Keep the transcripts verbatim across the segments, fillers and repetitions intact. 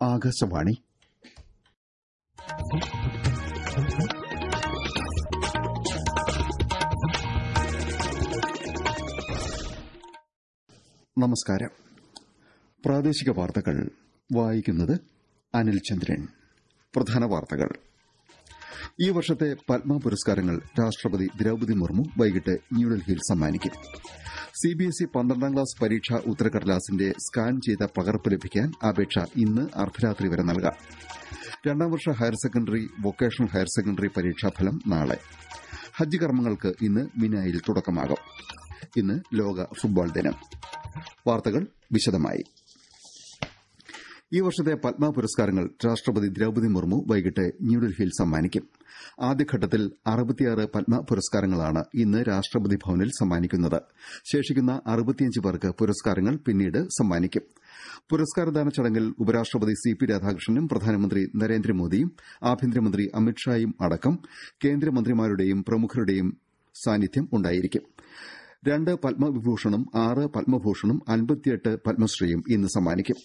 ആകാശവാണി. നമസ്കാരം. പ്രാദേശിക വാർത്തകൾ വായിക്കുന്നത് അനിൽ ചന്ദ്രൻ. പ്രധാന വാർത്തകൾ. ഈ വർഷത്തെ പത്മ പുരസ്കാരങ്ങൾ രാഷ്ട്രപതി ദ്രൌപദി മുർമു വൈകിട്ട് ന്യൂഡൽഹിയിൽ സമ്മാനിക്കും. സിബിഎസ്ഇ പന്ത്രണ്ടാം ക്ലാസ് പരീക്ഷാ ഉത്തരക്കടലാസിന്റെ സ്കാൻ ചെയ്ത പകർപ്പ് ലഭിക്കാൻ അപേക്ഷ ഇന്ന് അർദ്ധരാത്രി വരെ നൽകാം. രണ്ടാം വർഷ higher secondary, vocational higher secondary പരീക്ഷാഫലം നാളെ. ഹജ്ജ് കർമ്മങ്ങൾക്ക് ഇന്ന് മിനായിൽ തുടക്കമാകും. ഇന്ന് ലോക ഫുട്ബോൾ ദിനം. വാർത്തകൾ വിശദമായി. ഈ വർഷത്തെ പത്മ പുരസ്കാരങ്ങൾ രാഷ്ട്രപതി ദ്രൌപദി മുർമു വൈകിട്ട് ന്യൂഡൽഹിയിൽ സമ്മാനിക്കും. ആദ്യഘട്ടത്തിൽ അറുപത്തിയാറ് പത്മ പുരസ്കാരങ്ങളാണ് ഇന്ന് രാഷ്ട്രപതി ഭവനിൽ സമ്മാനിക്കുന്നത്. ശേഷിക്കുന്ന അറുപത്തിയഞ്ച് പേർക്ക് പുരസ്കാരങ്ങൾ പിന്നീട് സമ്മാനിക്കും. പുരസ്കാരദാന ചടങ്ങിൽ ഉപരാഷ്ട്രപതി സി പി രാധാകൃഷ്ണനും പ്രധാനമന്ത്രി നരേന്ദ്രമോദിയും ആഭ്യന്തരമന്ത്രി അമിത്ഷായും അടക്കം കേന്ദ്രമന്ത്രിമാരുടെയും പ്രമുഖരുടെയും സാന്നിധ്യം ഉണ്ടായിരിക്കും. രണ്ട് പത്മവിഭൂഷണും ആറ് പത്മഭൂഷണും അൻപത്തിയെട്ട് പത്മശ്രീയും ഇന്ന് സമ്മാനിക്കും.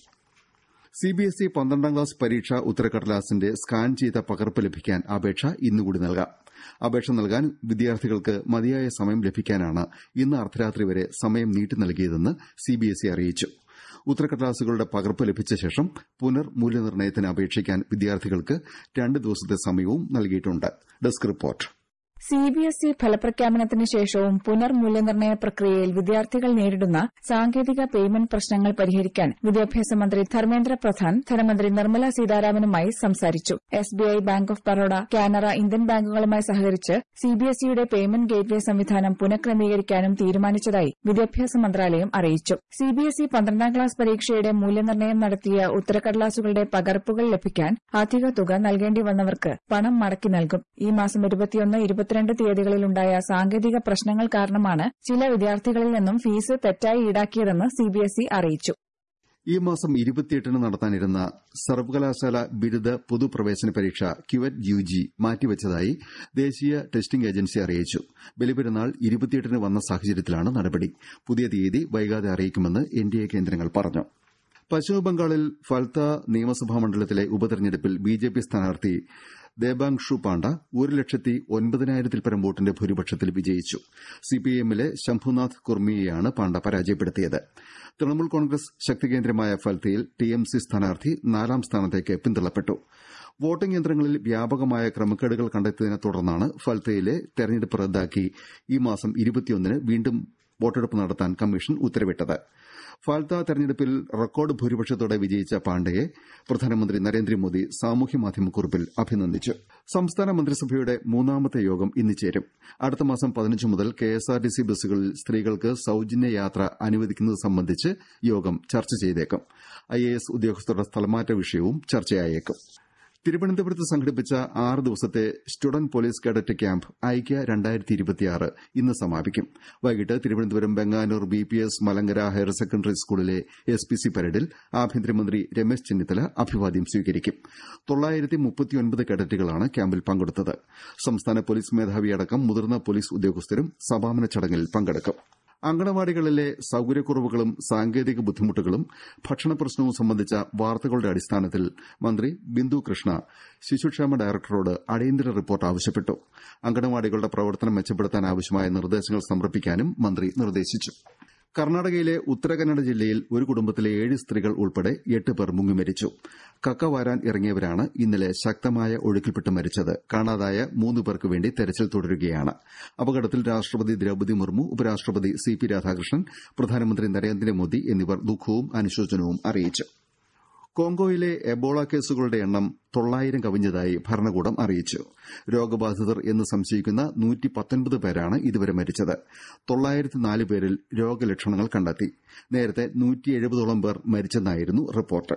സിബിഎസ്ഇ പന്ത്രണ്ടാം ക്ലാസ് പരീക്ഷാ ഉത്തരക്കടലാസിന്റെ സ്കാൻ ചെയ്ത പകർപ്പ് ലഭിക്കാൻ അപേക്ഷ ഇന്നുകൂടി നൽകാം. അപേക്ഷ നൽകാൻ വിദ്യാർത്ഥികൾക്ക് മതിയായ സമയം ലഭിക്കാനാണ് ഇന്ന് അർദ്ധരാത്രി വരെ സമയം നീട്ടി നൽകിയതെന്ന് സിബിഎസ്ഇ അറിയിച്ചു. ഉത്തരക്കടലാസുകളുടെ പകർപ്പ് ലഭിച്ച ശേഷം പുനർ മൂല്യനിർണ്ണയത്തിന് അപേക്ഷിക്കാൻ വിദ്യാർത്ഥികൾക്ക് രണ്ട് ദിവസത്തെ സമയവും നൽകിയിട്ടുണ്ട്. Desk report. സിബിഎസ്ഇ ഫലപ്രഖ്യാപനത്തിന് ശേഷവും പുനർമൂല്യനിർണ്ണയ പ്രക്രിയയിൽ വിദ്യാർത്ഥികൾ നേരിടുന്ന സാങ്കേതിക പേയ്മെന്റ് പ്രശ്നങ്ങൾ പരിഹരിക്കാൻ വിദ്യാഭ്യാസ മന്ത്രി ധർമ്മേന്ദ്ര പ്രധാൻ ധനമന്ത്രി നിർമ്മല സീതാരാമനുമായി സംസാരിച്ചു. SBI, Bank of Baroda, Canara, Indian ബാങ്കുകളുമായി സഹകരിച്ച് സിബിഎസ്ഇയുടെ പേയ്മെന്റ് ഗേറ്റ്വേ സംവിധാനം പുനഃക്രമീകരിക്കാനും തീരുമാനിച്ചതായി വിദ്യാഭ്യാസ മന്ത്രാലയം അറിയിച്ചു. സിബിഎസ്ഇ പന്ത്രണ്ടാം ക്ലാസ് പരീക്ഷയുടെ മൂല്യനിർണ്ണയം നടത്തിയ ഉത്തരക്കടലാസുകളുടെ പകർപ്പുകൾ ലഭിക്കാൻ അധിക തുക നൽകേണ്ടി വന്നവർക്ക് പണം മടക്കി നൽകും. ഈ മാസം ഇരുപത്തിയൊന്ന് ഇരുപത്തിരണ്ട് തീയതികളിലുണ്ടായ സാങ്കേതിക പ്രശ്നങ്ങൾ കാരണമാണ് ചില വിദ്യാർത്ഥികളിൽ നിന്നും ഫീസ് തെറ്റായി ഈടാക്കിയതെന്ന് സിബിഎസ്ഇ അറിയിച്ചു. ഈ മാസം ഇരുപത്തിയെട്ടിന് നടത്താനിരുന്ന സർവകലാശാല ബിരുദ പൊതുപ്രവേശന പരീക്ഷ ക്യുവറ്റ് യുജി മാറ്റിവച്ചതായി ദേശീയ ടെസ്റ്റിംഗ് ഏജൻസി അറിയിച്ചു. ബലിപെരുന്നാൾ ഇരുപത്തിയെട്ടിന് വന്ന സാഹചര്യത്തിലാണ് നടപടി. പുതിയ തീയതി വൈകാതെ അറിയിക്കുമെന്ന് എൻഡിഎ കേന്ദ്രങ്ങൾ പറഞ്ഞു. പശ്ചിമബംഗാളിൽ ഫൽത്ത നിയമസഭാ മണ്ഡലത്തിലെ ഉപതെരഞ്ഞെടുപ്പിൽ ബിജെപി സ്ഥാനാർത്ഥി ദേബാങ്ഷു പാണ്ഡ ഒരു ലക്ഷത്തി ഒൻപതിനായിരത്തിൽ പരം വോട്ടിന്റെ ഭൂരിപക്ഷത്തിൽ വിജയിച്ചു. സിപിഐഎമ്മിലെ ശംഭുനാഥ് കുർമിയെയാണ് പാണ്ഡ പരാജയപ്പെടുത്തിയത്. തൃണമൂൽ കോൺഗ്രസ് ശക്തികേന്ദ്രമായ ഫൽത്തയിൽ ടിഎംസി സ്ഥാനാർത്ഥി നാലാം സ്ഥാനത്തേക്ക് പിന്തള്ളപ്പെട്ടു. വോട്ടിംഗ് യന്ത്രങ്ങളിൽ വ്യാപകമായ ക്രമക്കേടുകൾ കണ്ടെത്തിയതിനെ തുടർന്നാണ് ഫൽത്തയിലെ തെരഞ്ഞെടുപ്പ് റദ്ദാക്കി ഈ മാസം ഇരുപത്തിയൊന്നിന് വീണ്ടും വോട്ടെടുപ്പ് നടത്താൻ കമ്മീഷൻ ഉത്തരവിട്ടത്. ഫാൽത്ത തെരഞ്ഞെടുപ്പിൽ റെക്കോർഡ് ഭൂരിപക്ഷത്തോടെ വിജയിച്ച പാണ്ഡയെ പ്രധാനമന്ത്രി നരേന്ദ്രമോദി സാമൂഹ്യമാധ്യമക്കുറിപ്പിൽ അഭിനന്ദിച്ചു. സംസ്ഥാന മന്ത്രിസഭയുടെ മൂന്നാമത്തെ യോഗം ഇന്ന് ചേരും. അടുത്ത മാസം പതിനഞ്ച് മുതൽ കെഎസ്ആർടിസി ബസ്സുകളിൽ സ്ത്രീകൾക്ക് സൌജന്യ യാത്ര അനുവദിക്കുന്നത് സംബന്ധിച്ച് യോഗം ചർച്ച ചെയ്തേക്കും. ഐഎഎസ് ഉദ്യോഗസ്ഥരുടെ സ്ഥലമാറ്റ വിഷയവും ചർച്ചയായേക്കും. തിരുവനന്തപുരത്ത് സംഘടിപ്പിച്ച ആറ് ദിവസത്തെ സ്റ്റുഡന്റ് പോലീസ് കേഡറ്റ് ക്യാമ്പ് ഐക്യ രണ്ടായിരത്തി ഇരുപത്തിയാറ് ഇന്ന് സമാപിക്കും. വൈകിട്ട് Thiruvananthapuram Venganoor B P S Malankara higher secondary സ്കൂളിലെ എസ് പി സി പരേഡിൽ ആഭ്യന്തരമന്ത്രി രമേശ് ചെന്നിത്തല അഭിവാദ്യം സ്വീകരിക്കും. തൊള്ളായിരത്തി മുപ്പത്തിയൊൻപത് കേഡറ്റുകളാണ് ക്യാമ്പിൽ പങ്കെടുത്തത്. സംസ്ഥാന പോലീസ് മേധാവിയടക്കം മുതിർന്ന പോലീസ് ഉദ്യോഗസ്ഥരും സമാപന ചടങ്ങിൽ പങ്കെടുക്കും. അങ്കണവാടികളിലെ സൌകര്യക്കുറവുകളും സാങ്കേതിക ബുദ്ധിമുട്ടുകളും ഭക്ഷണപ്രശ്നവും സംബന്ധിച്ച വാർത്തകളുടെ അടിസ്ഥാനത്തിൽ മന്ത്രി ബിന്ദു കൃഷ്ണ ശിശുക്ഷേമ ഡയറക്ടറോട് അടിയന്തര റിപ്പോർട്ട് ആവശ്യപ്പെട്ടു. അങ്കണവാടികളുടെ പ്രവർത്തനം മെച്ചപ്പെടുത്താൻ ആവശ്യമായ നിർദ്ദേശങ്ങൾ സമർപ്പിക്കാനും മന്ത്രി നിർദ്ദേശിച്ചു. കർണാടകയിലെ ഉത്തരകന്നഡ ജില്ലയിൽ ഒരു കുടുംബത്തിലെ ഏഴ് സ്ത്രീകൾ ഉൾപ്പെടെ എട്ട് പേർ മുങ്ങിമരിച്ചു. കക്ക വാരാൻ ഇറങ്ങിയവരാണ് ഇന്നലെ ശക്തമായ ഒഴുക്കിൽപ്പെട്ട് മരിച്ചത്. കാണാതായ മൂന്ന് പേർക്ക് വേണ്ടി തെരച്ചിൽ തുടരുകയാണ്. അപകടത്തിൽ രാഷ്ട്രപതി ദ്രൌപദി മുർമു, ഉപരാഷ്ട്രപതി സി പി രാധാകൃഷ്ണൻ, പ്രധാനമന്ത്രി നരേന്ദ്രമോദി എന്നിവർ ദുഃഖവും അനുശോചനവും അറിയിച്ചു. കോങ്കോയിലെ എബോള കേസുകളുടെ എണ്ണം തൊള്ളായിരം കവിഞ്ഞതായി ഭരണകൂടം അറിയിച്ചു. രോഗബാധിതർ എന്ന് സംശയിക്കുന്ന നൂറ്റി പത്തൊൻപത് പേരാണ് ഇതുവരെ മരിച്ചത്. തൊള്ളായിരത്തി നാല് പേരിൽ രോഗലക്ഷണങ്ങൾ കണ്ടെത്തി. നേരത്തെ നൂറ്റി എഴുപതോളം പേർ മരിച്ചെന്നായിരുന്നു റിപ്പോർട്ട്.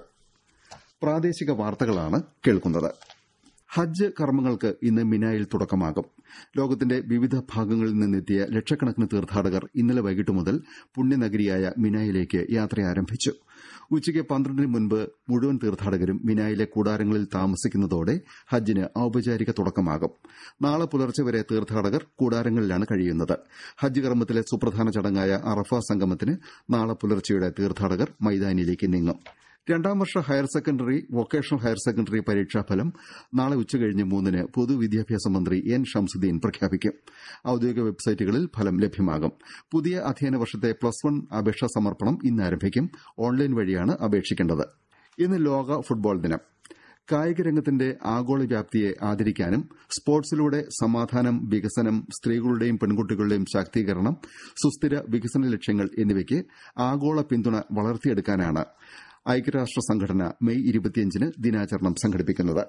പ്രാദേശിക വാർത്തകളാണ് കേൾക്കുന്നത്. ഹജ്ജ് കർമ്മങ്ങൾക്ക് ഇന്ന് മിനായിൽ തുടക്കമാകും. ലോകത്തിന്റെ വിവിധ ഭാഗങ്ങളിൽ നിന്നെത്തിയ ലക്ഷക്കണക്കിന് തീർത്ഥാടകർ ഇന്നലെ വൈകിട്ട് മുതൽ പുണ്യനഗരിയായ മിനായിലേക്ക് യാത്ര ആരംഭിച്ചു. ഉച്ചയ്ക്ക് പന്ത്രണ്ടിന് മുൻപ് മുഴുവൻ തീർത്ഥാടകരും മിനായിലെ കൂടാരങ്ങളിൽ താമസിക്കുന്നതോടെ ഹജ്ജിന് ഔപചാരിക തുടക്കമാകും. നാളെ പുലർച്ചെ വരെ തീർത്ഥാടകർ കൂടാരങ്ങളിലാണ് കഴിയുന്നത്. ഹജ്ജ് കർമ്മത്തിലെ സുപ്രധാന ചടങ്ങായ അറഫ സംഗമത്തിന് നാളെ പുലർച്ചെയോടെ തീർത്ഥാടകർ മൈതാനിയിലേക്ക് നീങ്ങും. രണ്ടാം വർഷ higher secondary vocational higher secondary പരീക്ഷാഫലം നാളെ ഉച്ചകഴിഞ്ഞ് മൂന്നിന് പൊതുവിദ്യാഭ്യാസ മന്ത്രി എൻ ഷംസുദ്ദീൻ പ്രഖ്യാപിക്കും. ഔദ്യോഗിക വെബ്സൈറ്റുകളിൽ ഫലം ലഭ്യമാകും. പുതിയ അധ്യയന വർഷത്തെ പ്ലസ് വൺ അപേക്ഷാ സമർപ്പണം ഇന്ന് ആരംഭിക്കും. ഓൺലൈൻ വഴിയാണ് അപേക്ഷിക്കേണ്ടത്. ഇന്ന് ലോക ഫുട്ബോൾ ദിനം. കായിക രംഗത്തിന്റെ ആഗോള വ്യാപ്തിയെ ആദരിക്കാനും സ്പോർട്സിലൂടെ സമാധാനം, വികസനം, സ്ത്രീകളുടെയും പെൺകുട്ടികളുടെയും ശാക്തീകരണം, സുസ്ഥിര വികസന ലക്ഷ്യങ്ങൾ എന്നിവയ്ക്ക് ആഗോള പിന്തുണ വളർത്തിയെടുക്കാനാണ് ഐക്യരാഷ്ട്ര സംഘടന മെയ് ഇരുപത്തിയഞ്ചിന് ദിനാചരണം സംഘടിപ്പിക്കുന്നത്.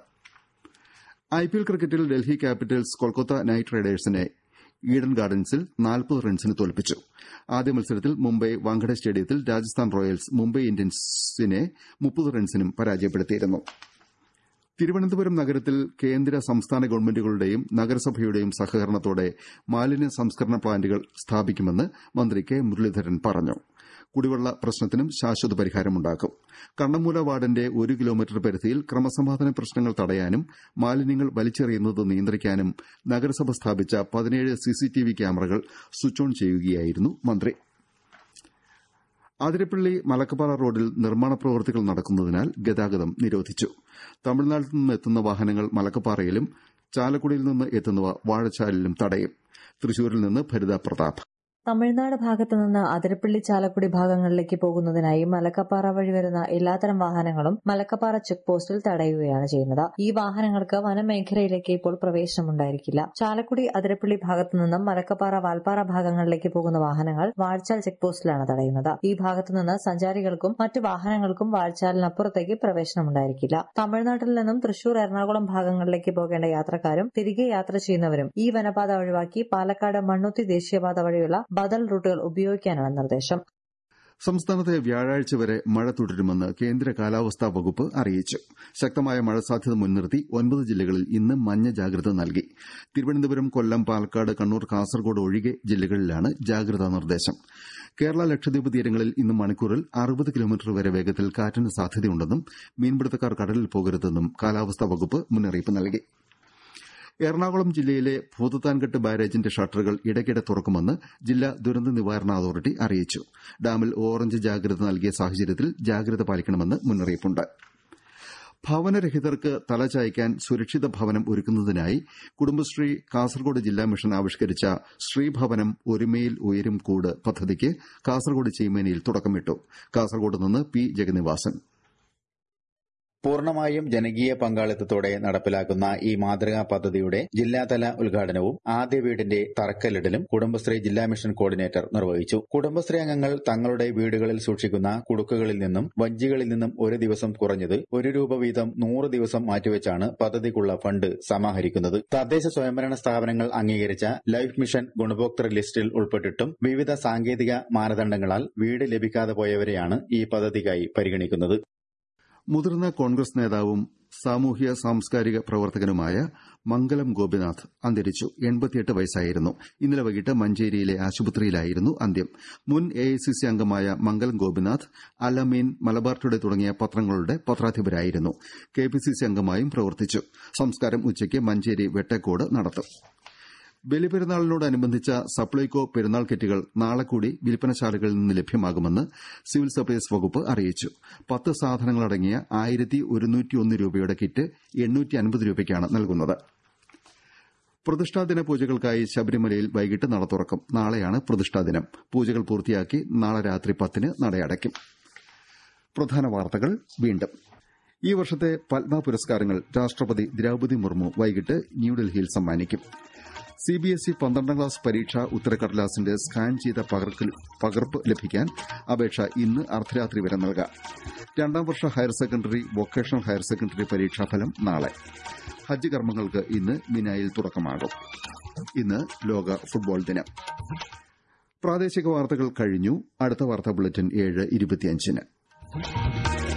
ഐപിഎൽ ക്രിക്കറ്റിൽ ഡൽഹി ക്യാപിറ്റൽസ് കൊൽക്കത്ത നൈറ്റ് റൈഡേഴ്സിനെ ഈഡൻ ഗാർഡൻസിൽ നാൽപ്പത് റൺസിന് തോൽപ്പിച്ചു. ആദ്യ മത്സരത്തിൽ മുംബൈ വാങ്കഡെ സ്റ്റേഡിയത്തിൽ രാജസ്ഥാൻ റോയൽസ് മുംബൈ ഇന്ത്യൻസിനെ മുപ്പത് റൺസിനും പരാജയപ്പെടുത്തിയിരുന്നു. തിരുവനന്തപുരം നഗരത്തിൽ കേന്ദ്ര സംസ്ഥാന ഗവൺമെന്റുകളുടെയും നഗരസഭയുടെയും സഹകരണത്തോടെ മാലിന്യ സംസ്കരണ പ്ലാന്റുകൾ സ്ഥാപിക്കുമെന്ന് മന്ത്രി കെ മുരളീധരൻ പറഞ്ഞു. കുടിവെള്ള പ്രശ്നത്തിനും ശാശ്വത പരിഹാരമുണ്ടാക്കും. കണ്ണമൂല വാർഡിന്റെ ഒരു കിലോമീറ്റർ പരിധിയിൽ ക്രമസമാധാന പ്രശ്നങ്ങൾ തടയാനും മാലിന്യങ്ങൾ വലിച്ചെറിയുന്നത് നിയന്ത്രിക്കാനും നഗരസഭ സ്ഥാപിച്ച പതിനേഴ് സിസിടിവി ക്യാമറകൾ സ്വിച്ച് ഓൺ ചെയ്യുകയായിരുന്നു മന്ത്രി. അതിരപ്പള്ളി മലക്കപ്പാറ റോഡിൽ നിർമ്മാണ പ്രവൃത്തികൾ നടക്കുന്നതിനാൽ ഗതാഗതം നിരോധിച്ചു. തമിഴ്നാട്ടിൽ നിന്ന് എത്തുന്ന വാഹനങ്ങൾ മലക്കപ്പാറയിലും ചാലക്കുടിയിൽ നിന്ന് എത്തുന്നവ വാഴച്ചാലിലും തടയും. തൃശൂരിൽ നിന്ന് ഭരിത പ്രതാപ്. തമിഴ്നാട് ഭാഗത്തു നിന്ന് അതിരപ്പള്ളി ചാലക്കുടി ഭാഗങ്ങളിലേക്ക് പോകുന്നതിനായി മലക്കപ്പാറ വഴി വരുന്ന എല്ലാത്തരം വാഹനങ്ങളും മലക്കപ്പാറ ചെക്ക് പോസ്റ്റിൽ തടയുകയാണ് ചെയ്യുന്നത്. ഈ വാഹനങ്ങൾക്ക് വനമേഖലയിലേക്ക് ഇപ്പോൾ പ്രവേശനമുണ്ടായിരിക്കില്ല. ചാലക്കുടി അതിരപ്പള്ളി ഭാഗത്തു നിന്നും മലക്കപ്പാറ വാൽപ്പാറ ഭാഗങ്ങളിലേക്ക് പോകുന്ന വാഹനങ്ങൾ വാഴച്ചാൽ ചെക്ക് പോസ്റ്റിലാണ് തടയുന്നത്. ഈ ഭാഗത്തു നിന്ന് സഞ്ചാരികൾക്കും മറ്റു വാഹനങ്ങൾക്കും വാഴച്ചാലിനപ്പുറത്തേക്ക് പ്രവേശനമുണ്ടായിരിക്കില്ല. തമിഴ്നാട്ടിൽ നിന്നും തൃശൂർ, എറണാകുളം ഭാഗങ്ങളിലേക്ക് പോകേണ്ട യാത്രക്കാരും തിരികെ യാത്ര ചെയ്യുന്നവരും ഈ വനപാത ഒഴിവാക്കി പാലക്കാട് മണ്ണുത്തി ദേശീയപാത വഴിയുള്ള ബദൽ റൂട്ടുകൾ ഉപയോഗിക്കാനാണ് നിർദ്ദേശം. സംസ്ഥാനത്തെ വ്യാഴാഴ്ച വരെ മഴ തുടരുമെന്ന് കേന്ദ്ര കാലാവസ്ഥാ വകുപ്പ് അറിയിച്ചു. ശക്തമായ മഴ സാധ്യത മുൻനിർത്തി ഒൻപത് ജില്ലകളിൽ ഇന്ന് മഞ്ഞ ജാഗ്രത നൽകി. തിരുവനന്തപുരം, കൊല്ലം, പാലക്കാട്, കണ്ണൂർ, കാസർകോട് ഒഴികെ ജില്ലകളിലാണ് ജാഗ്രതാ നിർദ്ദേശം. കേരള ലക്ഷദ്വീപ് തീരങ്ങളിൽ ഇന്ന് മണിക്കൂറിൽ അറുപത് കിലോമീറ്റർ വരെ വേഗത്തിൽ കാറ്റിന് സാധ്യതയുണ്ടെന്നും മീൻപിടുത്തക്കാർ കടലിൽ പോകരുതെന്നും കാലാവസ്ഥാ വകുപ്പ് മുന്നറിയിപ്പ് നൽകി. എറണാകുളം ജില്ലയിലെ ഭൂതത്താൻകെട്ട് ബാരേജിന്റെ ഷട്ടറുകൾ ഇടയ്ക്കിടെ തുറക്കുമെന്ന് ജില്ലാ ദുരന്ത നിവാരണ അതോറിറ്റി അറിയിച്ചു. ഡാമിൽ ഓറഞ്ച് ജാഗ്രത നൽകിയ സാഹചര്യത്തിൽ ജാഗ്രത പാലിക്കണമെന്ന് മുന്നറിയിപ്പുണ്ട്. ഭവനരഹിതർക്ക് തലചായ്ക്കാൻ സുരക്ഷിത ഭവനം ഒരുക്കുന്നതിനായി കുടുംബശ്രീ കാസർകോട് ജില്ലാ മിഷൻ ആവിഷ്കരിച്ച ശ്രീഭവനം ഒരുമയിൽ ഉയരും കൂട് പദ്ധതിക്ക് കാസർകോട് ചീമേനിയിൽ തുടക്കമിട്ടു. കാസർകോട് നിന്ന് പി ജഗന്നിവാസൻ. പൂർണ്ണമായും ജനകീയ പങ്കാളിത്തത്തോടെ നടപ്പിലാക്കുന്ന ഈ മാതൃകാ പദ്ധതിയുടെ ജില്ലാതല ഉദ്ഘാടനവും ആദ്യ വീടിന്റെ തറക്കല്ലിടലും കുടുംബശ്രീ ജില്ലാ മിഷൻ കോർഡിനേറ്റർ നിർവഹിച്ചു. കുടുംബശ്രീ അംഗങ്ങൾ തങ്ങളുടെ വീടുകളിൽ സൂക്ഷിക്കുന്ന കുടുക്കുകളിൽ നിന്നും വഞ്ചികളിൽ നിന്നും ഒരു ദിവസം കുറഞ്ഞത് ഒരു രൂപ വീതം നൂറ് ദിവസം മാറ്റിവെച്ചാണ് പദ്ധതിക്കുള്ള ഫണ്ട് സമാഹരിക്കുന്നത്. തദ്ദേശ സ്വയംഭരണ സ്ഥാപനങ്ങൾ അംഗീകരിച്ച ലൈഫ് മിഷൻ ഗുണഭോക്തൃ ലിസ്റ്റിൽ ഉൾപ്പെട്ടിട്ടും വിവിധ സാങ്കേതിക മാനദണ്ഡങ്ങളാൽ വീട് ലഭിക്കാതെ പോയവരെയാണ് ഈ പദ്ധതിക്കായി പരിഗണിക്കുന്നത്. മുതിർന്ന കോൺഗ്രസ് നേതാവും സാമൂഹ്യ സാംസ്കാരിക പ്രവർത്തകനുമായ മംഗലം ഗോപിനാഥ് അന്തരിച്ചു. എൺപത്തിയെട്ട് വയസ്സായിരുന്നു. ഇന്നലെ വൈകിട്ട് മഞ്ചേരിയിലെ ആശുപത്രിയിലായിരുന്നു അന്ത്യം. മുൻ എഐസിസി അംഗമായ മംഗലം ഗോപിനാഥ് അലമീൻ, മലബാർ ടുഡേ തുടങ്ങിയ പത്രങ്ങളുടെ പത്രാധിപരായിരുന്നു. കെപിസിസി അംഗമായും പ്രവർത്തിച്ചു. സംസ്കാരം ഉച്ചയ്ക്ക് മഞ്ചേരി വെട്ടക്കോട് നടത്തും. ബലിപെരുന്നാളിനോടനുബന്ധിച്ച സപ്ലൈകോ പെരുന്നാൾ കിറ്റുകൾ നാളെ കൂടി വിൽപ്പനശാലകളിൽ നിന്ന് ലഭ്യമാകുമെന്ന് സിവിൽ സപ്ലൈസ് വകുപ്പ് അറിയിച്ചു. പത്ത് സാധനങ്ങളടങ്ങിയ ആയിരത്തി ഒരുന്നൂറ്റിയൊന്ന് രൂപയുടെ കിറ്റ് എണ്ണൂറ്റി അൻപത് രൂപയ്ക്കാണ് നൽകുന്നത്. പ്രതിഷ്ഠാദിന പൂജകൾക്കായി ശബരിമലയിൽ വൈകിട്ട് നട തുറക്കും. നാളെയാണ് പ്രതിഷ്ഠാദിനം. പൂജകൾ പൂർത്തിയാക്കി നാളെ രാത്രി പത്തിന് നടയടയ്ക്കും. പ്രധാന വാർത്തകൾ വീണ്ടും. ഈ വർഷത്തെ പത്മ പുരസ്കാരങ്ങൾ രാഷ്ട്രപതി ദ്രൌപദി മുർമു വൈകിട്ട് ന്യൂഡൽഹിയിൽ സമ്മാനിക്കും. സിബിഎസ്ഇ പന്ത്രണ്ടാം ക്ലാസ് പരീക്ഷാ ഉത്തരക്കടലാസിന്റെ സ്കാൻ ചെയ്ത പകർപ്പ് ലഭിക്കാൻ അപേക്ഷ ഇന്ന് അർദ്ധരാത്രി വരെ നൽകാം. രണ്ടാം വർഷ higher secondary, vocational higher secondary പരീക്ഷാഫലം നാളെ. ഹജ്ജ് കർമ്മങ്ങൾക്ക് ഇന്ന് മിനായിൽ തുടക്കമാകും. ഇന്ന് ലോക ഫുട്ബോൾ ദിനം. പ്രാദേശിക വാർത്തകൾ കഴിഞ്ഞു. അടുത്ത വാർത്താ ബുള്ളറ്റിൻ ഏഴ് ഇരുപത്തിയഞ്ചിന്.